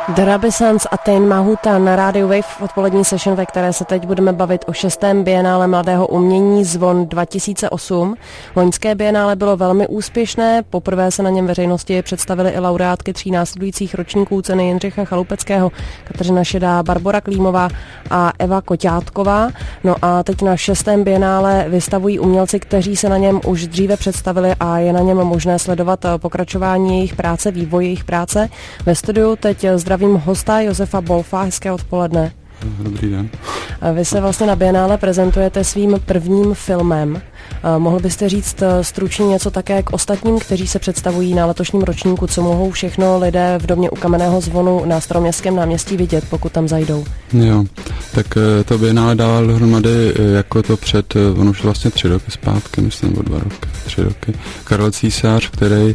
The Rabisans a Tain Mahuta na Radio Wave v odpolední session, ve které se teď budeme bavit o 6. bienále mladého umění Zvon 2008. Loňské bienále bylo velmi úspěšné, poprvé se na něm veřejnosti představily i laureátky 3 následujících ročníků ceny Jindřicha Chaloupeckého, Kateřina Šedá, Barbora Klímová a Eva Koťátková. No a teď na 6. bienále vystavují umělci, kteří se na něm už dříve představili a je na něm možné sledovat pokračování jejich práce, vývoj jejich práce. Ve studiu teď zdravím hosta Josefa Bolfa, hezké odpoledne. Dobrý den. Vy se vlastně na bienále prezentujete svým prvním filmem. Mohl byste říct stručně něco také k ostatním, kteří se představují na letošním ročníku, co mohou všechno lidé v domě u Kamenného zvonu na Staroměstském náměstí vidět, pokud tam zajdou? Jo, tak to bienále dával dohromady jako to před, ono už vlastně 3 roky zpátky, myslím, o 2 roky, 3 roky. Karel Císař, který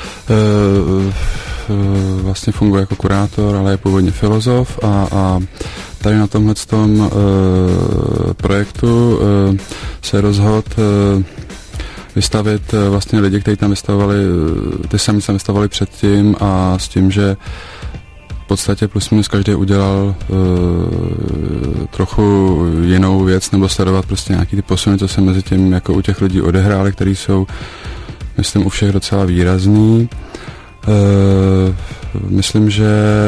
vlastně funguje jako kurátor, ale je původně filozof a tady na tomhletom projektu se rozhodl vystavit vlastně lidi, kteří tam vystavovali, ty sami se vystavovali předtím a s tím, že v podstatě plus minus každý udělal trochu jinou věc nebo sledovat prostě nějaký ty posuny, co se mezi tím jako u těch lidí odehrály, který jsou, myslím, u všech docela výrazný. Myslím, že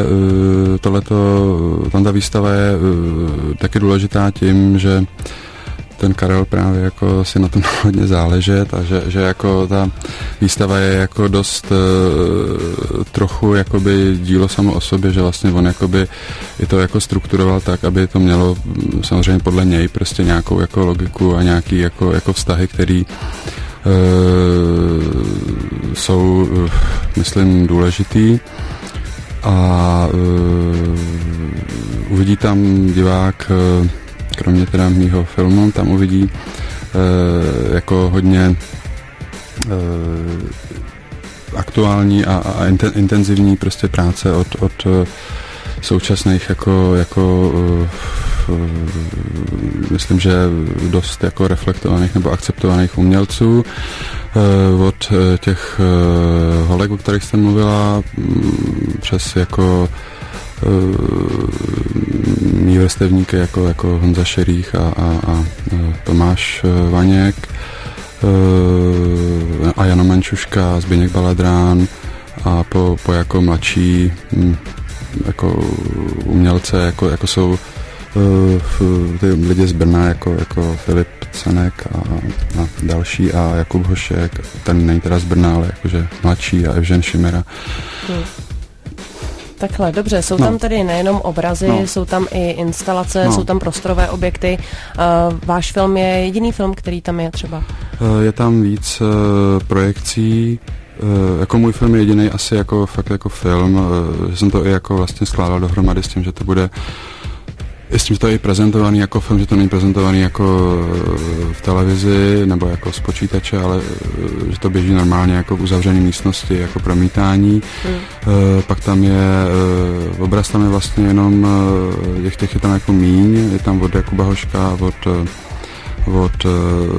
tam ta výstava je taky důležitá tím, že ten Karel právě jako si na tom hodně záležet a že jako ta výstava je jako dost trochu jakoby dílo samo o sobě, že vlastně on jakoby je to jako strukturoval tak, aby to mělo samozřejmě podle něj prostě nějakou jako logiku a nějaký jako vztahy, který jsou, myslím, důležitý a uvidí tam divák, kromě teda mýho filmu, tam uvidí jako hodně aktuální a intenzivní prostě práce od současných jako myslím, že dost jako reflektovaných nebo akceptovaných umělců, od těch holek, o kterých jsem mluvila, přes jako mý vrstevníky jako Honza Šerých a Tomáš Vaněk a Jana Mančuška, Zbyněk Baladrán a po jako mladší jako umělce, jako jsou ty lidi z Brna, jako Filip Canek a další a Jakub Hošek, ten není teda z Brna, ale jakože mladší a Evžen Šimera. Takhle, dobře, jsou tam tedy nejenom obrazy, jsou tam i instalace, jsou tam prostorové objekty. Váš film je jediný film, který tam je třeba? Je tam víc projekcí. Jako můj film je jediný asi jako fakt jako film, že jsem to i jako vlastně skládal dohromady s tím, že to bude s tím, že to je prezentovaný jako film, že to není prezentovaný jako v televizi nebo jako z počítače, ale že to běží normálně jako v uzavřené místnosti, jako promítání. Pak tam je obraz, tam je vlastně jenom těch je tam jako míň, je tam od Jakuba Hoška, od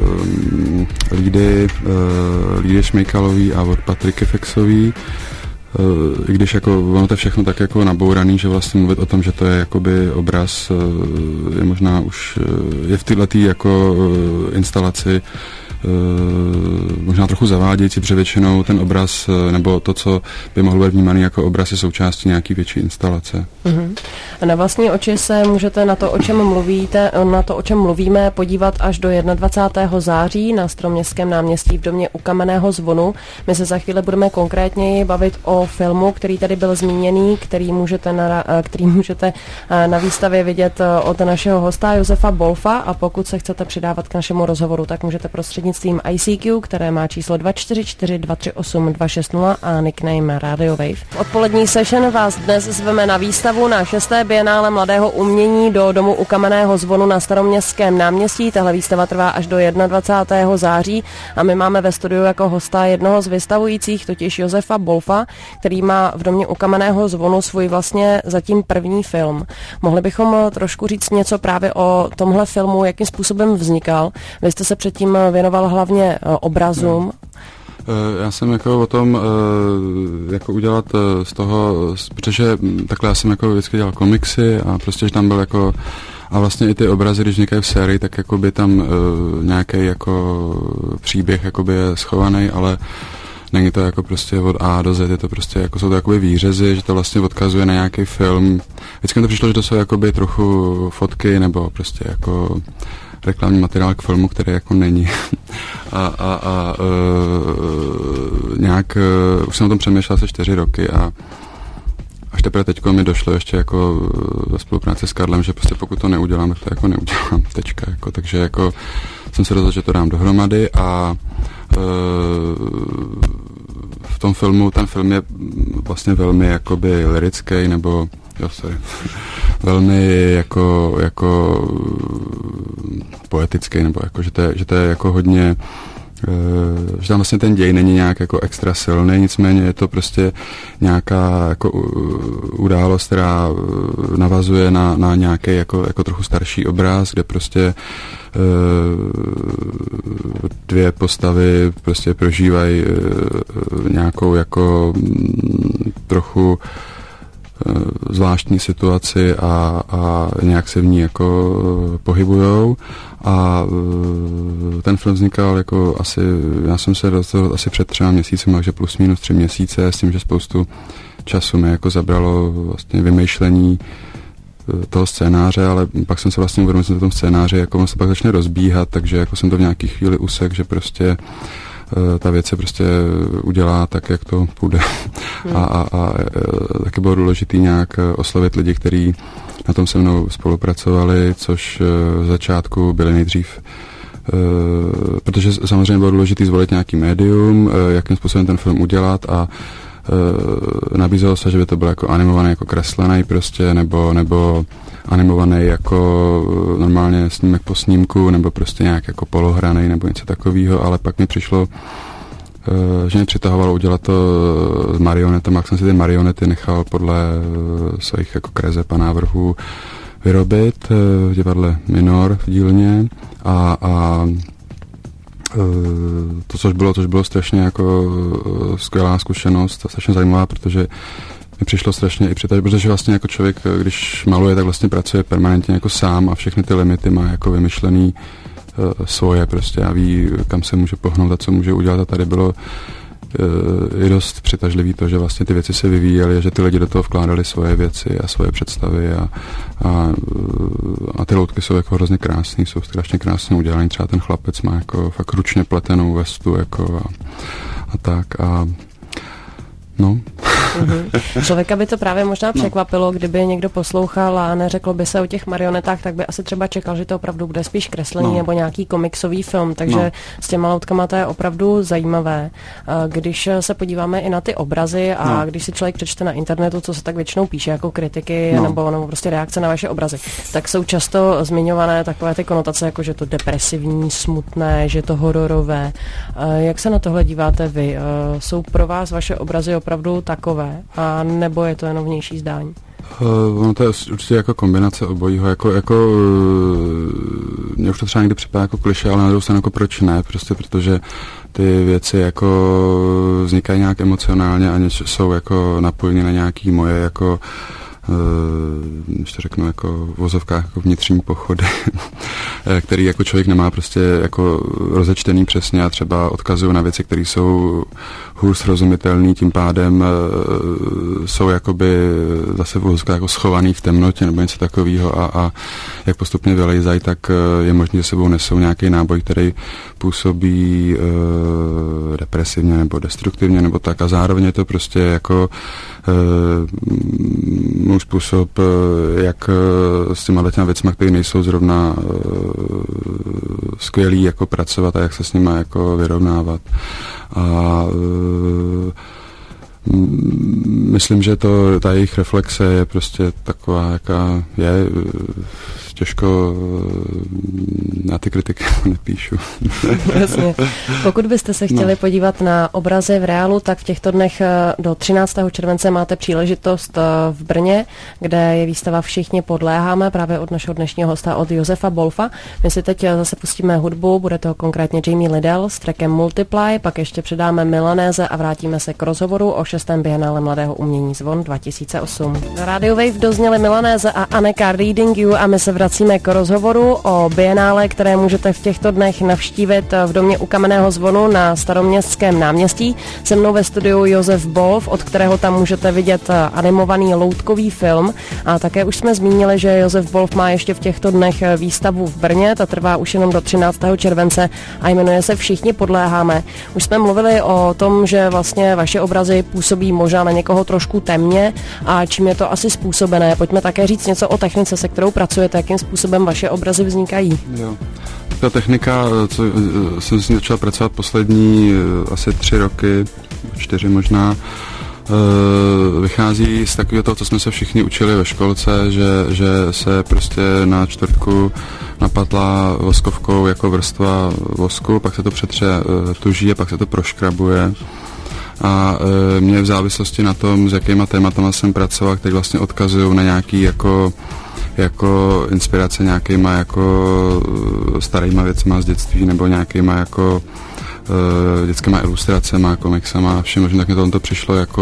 Lídy Šmejkalový a od Patriky Fexový. I když jako ono to je všechno tak jako nabouraný, že vlastně mluvit o tom, že to je jakoby obraz, je možná už je v této jako instalaci možná trochu zavádějící, protože většinou ten obraz nebo to, co by mohlo být vnímaný jako obraz, je součástí nějaký větší instalace. A na vlastní oči se můžete na to, o čem mluvíte, na to, o čem mluvíme, podívat až do 21. září na Staroměstském náměstí v domě u Kamenného zvonu. My se za chvíli budeme konkrétněji bavit o filmu, který tady byl zmíněný, který můžete na výstavě vidět od našeho hosta Josefa Bolfa, a pokud se chcete přidávat k našemu rozhovoru, tak můžete prostřednictvím ICQ, které má číslo 244 238 260 a nickname Radio Wave. V odpolední session vás dnes zveme na výstavu na 6. bienále mladého umění do domu u Kamenného zvonu na Staroměstském náměstí. Tahle výstava trvá až do 21. září a my máme ve studiu jako hosta jednoho z vystavujících, totiž Josefa Bolfa, který má v domě u Kamenného zvonu svůj vlastně zatím první film. Mohli bychom trošku říct něco právě o tomhle filmu, jakým způsobem vznikal. Vy jste se předtím věnoval hlavně obrazům. Já jsem jako o tom jako udělat z toho, protože takhle já jsem jako vždycky dělal komiksy a prostě, že tam byl jako a vlastně i ty obrazy, když vznikají v sérii, tak jakoby tam nějaký jako příběh jakoby je schovaný, ale není to jako prostě od A do Z, je to prostě jako jsou to jakoby výřezy, že to vlastně odkazuje na nějaký film. Vždycky mi to přišlo, že to jsou jakoby trochu fotky nebo prostě jako reklamní materiál k filmu, který jako není. Nějak už jsem o tom přemýšlel asi 4 roky a až teprve teďko mi došlo ještě jako ve spolupráci s Karlem, že prostě pokud to neudělám, tak to jako neudělám, tečka, jako, takže jako jsem se rozhodl, že to dám dohromady a v tom filmu, ten film je vlastně velmi jakoby lirický, nebo velmi jako poetický, nebo jako, že to je jako hodně že tam vlastně ten děj není nějak jako extra silný, nicméně je to prostě nějaká jako událost, která navazuje na nějaký jako trochu starší obraz, kde prostě dvě postavy prostě prožívají nějakou jako trochu zvláštní situaci a nějak se v ní jako pohybujou a ten film vznikal jako asi, já jsem se rozhodl asi před 3 měsíci, takže plus minus 3 měsíce s tím, že spoustu času mi jako zabralo vlastně vymýšlení toho scénáře, ale pak jsem se vlastně uvědomil, že v tom scénáři jako on se pak začne rozbíhat, takže jako jsem to v nějaký chvíli usek, že prostě ta věc se prostě udělá tak, jak to půjde. A taky bylo důležitý nějak oslovit lidi, kteří na tom se mnou spolupracovali, což v začátku byli nejdřív, protože samozřejmě bylo důležitý zvolit nějaký médium, jakým způsobem ten film udělat a nabízelo se, že by to bylo jako animovaný, jako kreslený prostě, nebo animovaný jako normálně snímek po snímku, nebo prostě nějak jako polohraný, nebo něco takového, ale pak mi přišlo, že mě přitahovalo udělat to s marionetama, jak jsem si ty marionety nechal podle svých jako kreseb a návrhů vyrobit v divadle Minor v dílně a to, což bylo strašně jako skvělá zkušenost a strašně zajímavá, protože mi přišlo strašně i protože vlastně jako člověk, když maluje, tak vlastně pracuje permanentně jako sám a všechny ty limity má jako vymyšlený svoje prostě a ví, kam se může pohnout a co může udělat a tady bylo i dost přitažlivý to, že vlastně ty věci se vyvíjely, že ty lidi do toho vkládali svoje věci a svoje představy a ty loutky jsou jako hrozně krásný, jsou strašně krásně udělaný, třeba ten chlapec má jako fakt ručně pletenou vestu jako a tak a no. Člověka by to právě možná překvapilo, kdyby někdo poslouchal a neřeklo by se o těch marionetách, tak by asi třeba čekal, že to opravdu bude spíš kreslení nebo nějaký komiksový film, takže s těma loutkama to je opravdu zajímavé. Když se podíváme i na ty obrazy a když si člověk přečte na internetu, co se tak většinou píše jako kritiky nebo prostě reakce na vaše obrazy, tak jsou často zmiňované takové ty konotace, jako že to depresivní, smutné, že to hororové. Jak se na tohle díváte vy? Jsou pro vás vaše obrazy opravdu takové, a nebo je to jenom vnější zdání? No to je určitě jako kombinace obojího, jako mě už to třeba někdy připadá jako klišé, ale na druhou stranu jako proč ne, prostě protože ty věci jako vznikají nějak emocionálně a jsou jako napojeny na nějaký moje jako když to řeknu jako v vozovkách jako vnitřní pochody, který jako člověk nemá prostě jako rozečtený přesně a třeba odkazují na věci, které jsou hůř srozumitelný, tím pádem jsou jakoby zase v vozovkách jako schovaný v temnotě nebo něco takového a jak postupně vylejzají, tak je možné, že sebou nesou nějaký náboj, který působí depresivně nebo destruktivně nebo tak a zároveň je to prostě jako můj způsob, jak s těma těma věcma, které nejsou zrovna skvělý, jako pracovat a jak se s nima jako vyrovnávat. A myslím, že ta jejich reflexe je prostě taková, jaká je. těžko na ty kritiky nepíšu. Jasně. Pokud byste se chtěli podívat na obrazy v reálu, tak v těchto dnech do 13. července máte příležitost v Brně, kde je výstava Všichni podléháme, právě od našeho dnešního hosta, od Josefa Bolfa. My si teď zase pustíme hudbu, bude to konkrétně Jamie Liddell s trackem Multiply, pak ještě předáme Milanéze a vrátíme se k rozhovoru o 6. Bienále mladého umění Zvon 2008. Na Radio Wave dozněly Milanéze a Aneka Reading You a my se vracíme k rozhovoru o Bienále, které můžete v těchto dnech navštívit v domě u Kamenného zvonu na Staroměstském náměstí. Se mnou ve studiu Josef Bolf, od kterého tam můžete vidět animovaný loutkový film. A také už jsme zmínili, že Josef Bolf má ještě v těchto dnech výstavu v Brně, ta trvá už jenom do 13. července a jmenuje se Všichni podléháme. Už jsme mluvili o tom, že vlastně vaše obrazy působí možná na někoho trošku temně a čím je to asi způsobené. Pojďme také říct něco o technice, se kterou pracujete, jakým způsobem vaše obrazy vznikají. Jo. Ta technika, co jsem s ní začal pracovat poslední asi 3 roky, 4 možná, vychází z takového toho, co jsme se všichni učili ve školce, že se prostě na čtvrtku napatlá voskovkou jako vrstva vosku, pak se to přetře tuží a pak se to proškrabuje. A mě v závislosti na tom, s jakýma tématama jsem pracoval, které vlastně odkazují na nějaký jako inspirace nějakýma jako starýma věcma z dětství nebo nějakýma jako dětskýma ilustracema, komiksama, všem možná, tak mi to přišlo jako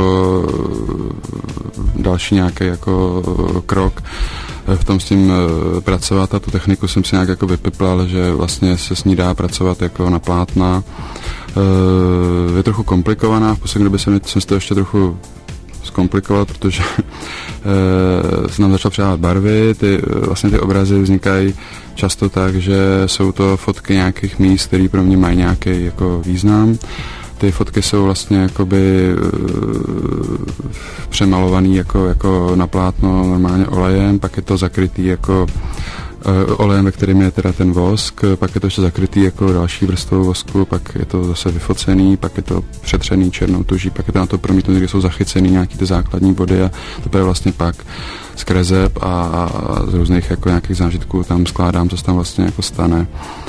další nějaký jako krok v tom s tím pracovat a tu techniku jsem si nějak jako vypiplal, že vlastně se s ní dá pracovat jako na plátna. Je trochu komplikovaná, v poslední době jsem si to ještě trochu zkomplikovat, protože se nám začal přidávat barvy, vlastně ty obrazy vznikají často tak, že jsou to fotky nějakých míst, které pro mě mají nějaký jako význam. Ty fotky jsou vlastně jakoby přemalovaný jako na plátno normálně olejem, pak je to zakrytý jako olejem, ve kterým je teda ten vosk, pak je to ještě zakrytý jako další vrstvou vosku, pak je to zase vyfocený, pak je to přetřený černou tuží, pak je to na to promítnutý, kde jsou zachycený nějaký ty základní body a to je vlastně pak z kreseb a z různých jako nějakých zážitků tam skládám, co se tam vlastně jako stane.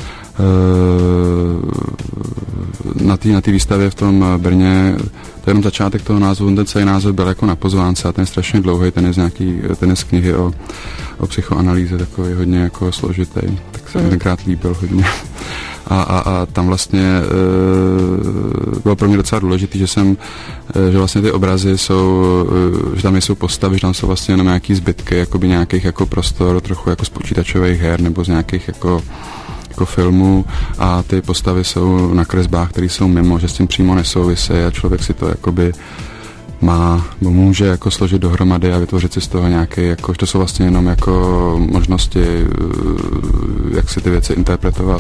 Na té výstavě v tom Brně, to je jenom začátek toho názvu, ten celý název byl jako na pozvánce a ten je strašně dlouhý, ten je z knihy o psychoanalýze, takový hodně jako složitý, tak se mi tenkrát líbil hodně. A tam vlastně bylo pro mě docela důležitý, že vlastně ty obrazy jsou, že tam nejsou postavy, že tam jsou vlastně jenom nějaký zbytky, jakoby nějakých jako prostor, trochu jako z počítačových her nebo z nějakých jako filmů a ty postavy jsou na kresbách, které jsou mimo, že s tím přímo nesouvisejí a člověk si to jakoby může jako složit dohromady a vytvořit si z toho nějaký, jako, že to jsou vlastně jenom jako možnosti, jak si ty věci interpretovat.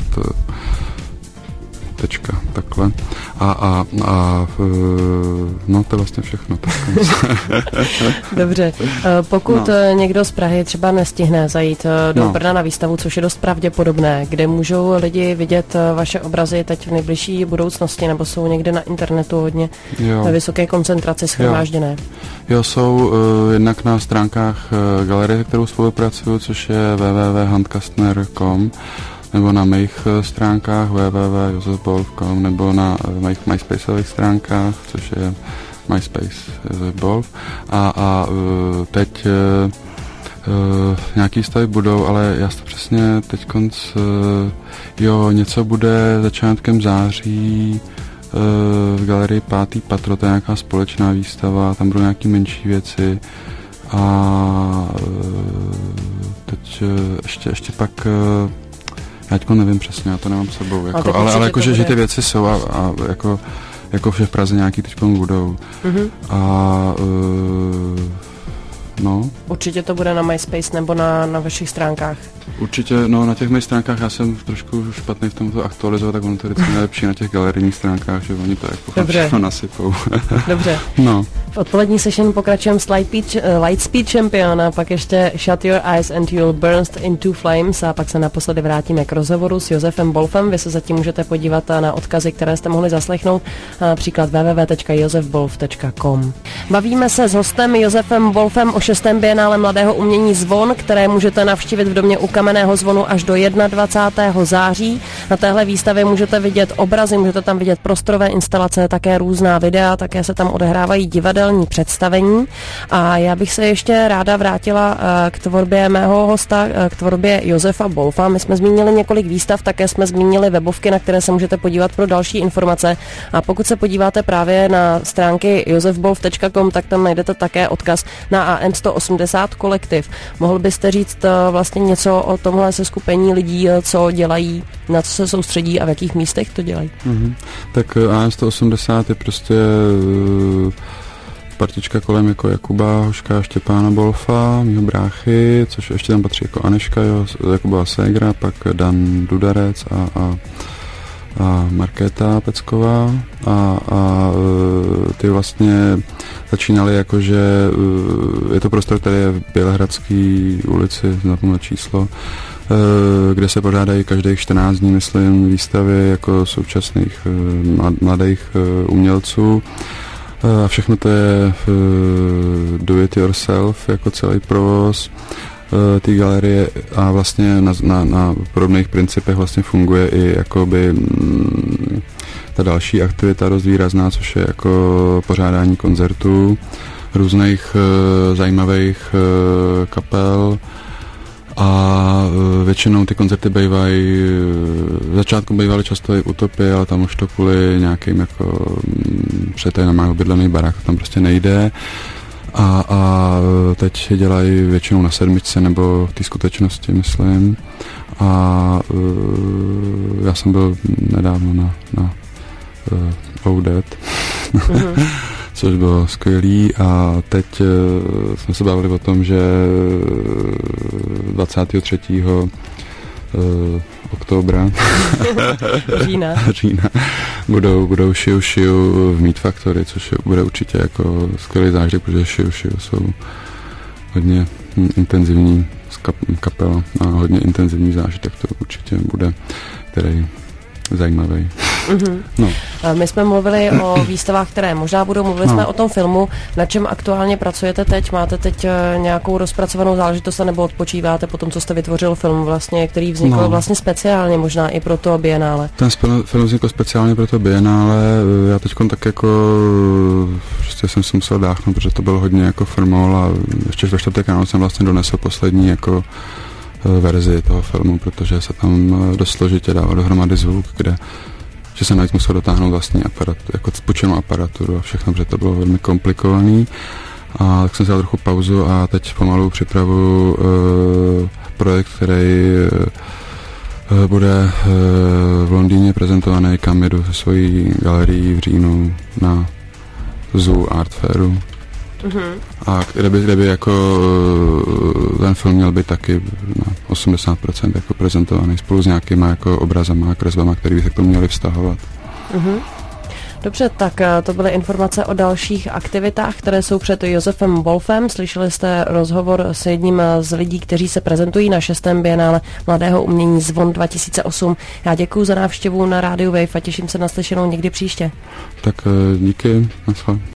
Tečka, takhle. No to je vlastně všechno. Dobře. Pokud někdo z Prahy třeba nestihne zajít do Brna na výstavu, což je dost pravděpodobné, kde můžou lidi vidět vaše obrazy teď v nejbližší budoucnosti, nebo jsou někde na internetu hodně ve vysoké koncentraci shromážděné? Jo, jsou jednak na stránkách galerie, kterou spolupracuju, což je www.handkastner.com, nebo na mých stránkách www.josefbolf.com, nebo na mých MySpaceových stránkách, což je MySpace Josef Bolf. A teď nějaký stavy budou, ale já to přesně teď něco bude začátkem září v galerii 5. patro, to je nějaká společná výstava, tam budou nějaký menší věci a teď ještě pak já teďko nevím přesně, já to nemám s sebou, jako, ale jakože že ty věci jsou a jako vše v Praze nějaký teďko budou. Mm-hmm. No. Určitě to bude na MySpace nebo na vašich stránkách? Určitě, no na těch mých stránkách já jsem trošku špatný v tom to aktualizovat, tak ono to je vždycky nejlepší na těch galerijních stránkách, že oni to jako všechno nasypou. Dobře. No. V odpolední session pokračujeme s Lightspeed Champion a pak ještě Shut Your Eyes and You'll Burst into Flames a pak se naposledy vrátíme k rozhovoru s Josefem Bolfem. Vy se zatím můžete podívat na odkazy, které jste mohli zaslechnout, například www.josefbolf.com. Bavíme se s hostem Josefem Bolfem o 6. Bienále mladého umění Zvon, které můžete navštívit v domě u Kamenného zvonu až do 21. září. Na téhle výstavě můžete vidět obrazy, můžete tam vidět prostorové instalace, také různá videa, také se tam odehrávají divadelní představení. A já bych se ještě ráda vrátila k tvorbě mého hosta, k tvorbě Josefa Bolfa. My jsme zmínili několik výstav, také jsme zmínili webovky, na které se můžete podívat pro další informace. A pokud se podíváte právě na stránky josefbolf.com, tak tam najdete také odkaz na AM180 kolektiv. Mohl byste říct vlastně něco o tomhle seskupení lidí, co dělají, na co se soustředí a v jakých místech to dělají? Tak AM180 je prostě partička kolem jako Jakuba Hoška, Štěpána Bolfa, mýho bráchy, což ještě tam patří jako Aneška, Jakubova ségra, pak Dan Dudarec a Markéta Pecková a ty vlastně začínali jako, že je to prostor, který je v Bělehradské ulici, zapomněl číslo, kde se pořádají každých 14 dní, myslím, výstavy jako současných mladých umělců. A všechno to je do it yourself, jako celý provoz té galerie a vlastně na podobných principech vlastně funguje i jakoby ta další aktivita dost výrazná, což je jako pořádání koncertů různých zajímavých kapel a většinou ty koncerty bývají, v začátku bývaly často i Utopie, ale tam už to kvůli nějakým jako přetajnám obydlený barák, tam prostě nejde. A teď dělají většinou na Sedmičce nebo v té skutečnosti, myslím. A já jsem byl nedávno na Oudet, což bylo skvělý a teď jsme se bavili o tom, že 23. oktobra října budou Šiu v Meat Factory, což bude určitě jako skvělý zážitek, protože Šiu jsou hodně intenzivní kapela a hodně intenzivní zážitek to určitě bude, který zajímavý. No. My jsme mluvili o výstavách, které možná budou, mluvili jsme o tom filmu. Na čem aktuálně pracujete teď? Máte teď nějakou rozpracovanou záležitost nebo odpočíváte po tom, co jste vytvořil film, vlastně, který vznikl vlastně speciálně, možná i pro to Bienále? Ten film vznikl speciálně pro to Bienále. Já teď tak jako prostě jsem si musel dáchnout, protože to bylo hodně jako formol a ještě ve čtvrtek ráno jsem vlastně donesl poslední jako verzi toho filmu, protože se tam dost složitě dával dohromady zvuk, že jsem navíc musel dotáhnout vlastní aparat, jako spočenou aparaturu a všechno, protože to bylo velmi komplikovaný. A tak jsem si dal trochu pauzu a teď pomalu připravuji projekt, který bude v Londýně prezentovaný, kam jedu se svojí galerií v říjnu na Zoo Art Fairu. A kde by jako ten film měl být taky na 80% jako prezentovaný spolu s nějakýma jako obrazama a kresbama, které by se k tomu měly vztahovat. Dobře, tak to byly informace o dalších aktivitách, které jsou před Josefem Bolfem. Slyšeli jste rozhovor s jedním z lidí, kteří se prezentují na 6. Bienále mladého umění Zvon 2008. Já děkuju za návštěvu na rádiu Wave a těším se na slyšenou někdy příště. Tak díky, naschle.